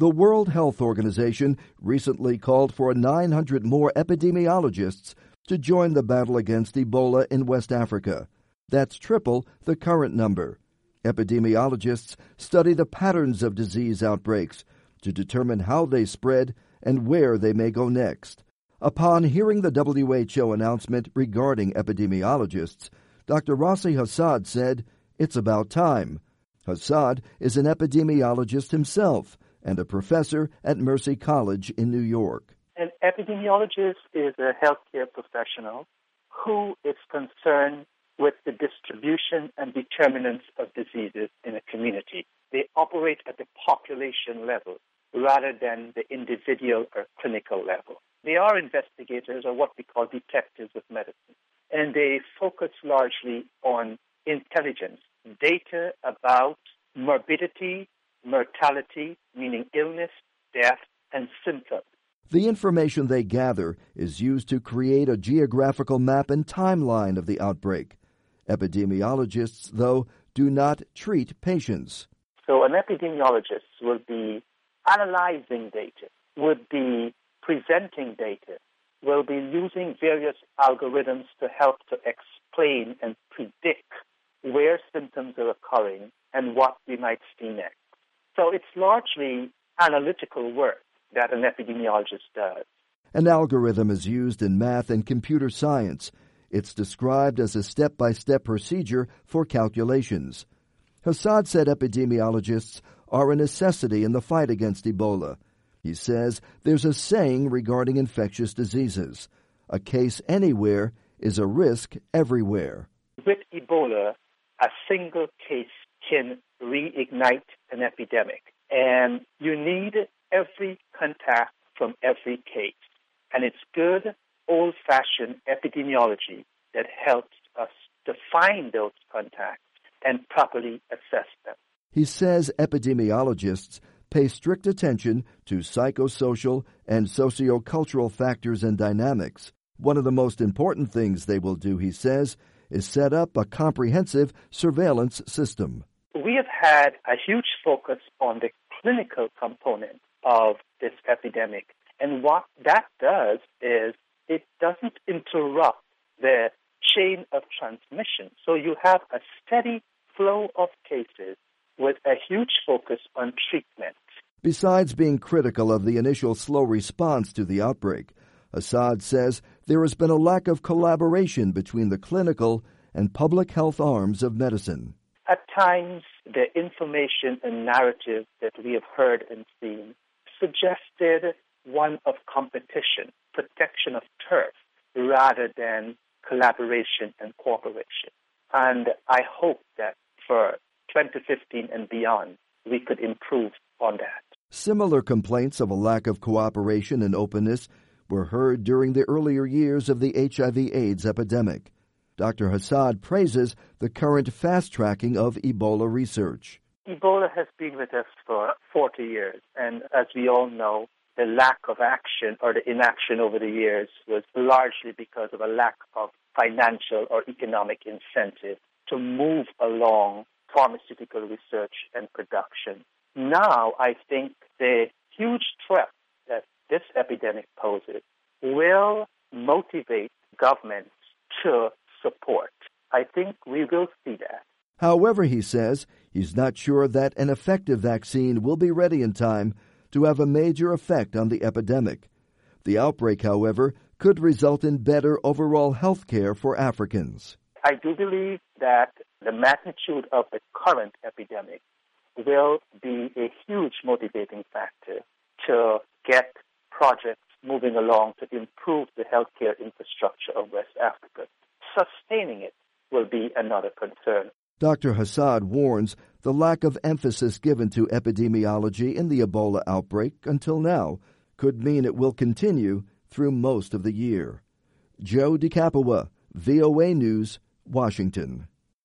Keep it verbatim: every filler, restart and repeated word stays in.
The World Health Organization recently called for nine hundred more epidemiologists to join the battle against Ebola in West Africa. That's triple the current number. Epidemiologists study the patterns of disease outbreaks to determine how they spread and where they may go next. Upon hearing the W H O announcement regarding epidemiologists, Doctor Rossi Hassad said, "It's about time." Hassad is an epidemiologist himself and a professor at Mercy College in New York. An epidemiologist is a healthcare professional who is concerned with the distribution and determinants of diseases in a community. They operate at the population level rather than the individual or clinical level. They are investigators, or what we call detectives of medicine, and they focus largely on intelligence, data about morbidity, mortality, meaning illness, death, and symptoms. The information they gather is used to create a geographical map and timeline of the outbreak. Epidemiologists, though, do not treat patients. So an epidemiologist will be analyzing data, would be presenting data, will be using various algorithms to help to explain and predict where symptoms are occurring and what we might see next. So it's largely analytical work that an epidemiologist does. An algorithm is used in math and computer science. It's described as a step-by-step procedure for calculations. Hassad said epidemiologists are a necessity in the fight against Ebola. He says there's a saying regarding infectious diseases: a case anywhere is a risk everywhere. With Ebola, a single case can reignite an epidemic, and you need every contact from every case. And it's good, old-fashioned epidemiology that helps us to find those contacts and properly assess them. He says epidemiologists pay strict attention to psychosocial and sociocultural factors and dynamics. One of the most important things they will do, he says, is set up a comprehensive surveillance system. We have had a huge focus on the clinical component of this epidemic. And what that does is it doesn't interrupt the chain of transmission. So you have a steady flow of cases with a huge focus on treatment. Besides being critical of the initial slow response to the outbreak, Hassad says there has been a lack of collaboration between the clinical and public health arms of medicine. At times, the information and narrative that we have heard and seen suggested one of competition, protection of turf, rather than collaboration and cooperation. And I hope that for twenty fifteen and beyond, we could improve on that. Similar complaints of a lack of cooperation and openness were heard during the earlier years of the H I V AIDS epidemic. Doctor Hassad praises the current fast-tracking of Ebola research. Ebola has been with us for forty years, and as we all know, the lack of action or the inaction over the years was largely because of a lack of financial or economic incentive to move along pharmaceutical research and production. Now, I think the huge threat that this epidemic poses will motivate governments to support. I think we will see that. However, he says he's not sure that an effective vaccine will be ready in time to have a major effect on the epidemic. The outbreak, however, could result in better overall health care for Africans. I do believe that the magnitude of the current epidemic will be a huge motivating factor to get projects moving along to improve the healthcare infrastructure of West Africa. Sustaining it will be another concern. Doctor Hassad warns the lack of emphasis given to epidemiology in the Ebola outbreak until now could mean it will continue through most of the year. Joe DeCapua, V O A News, Washington.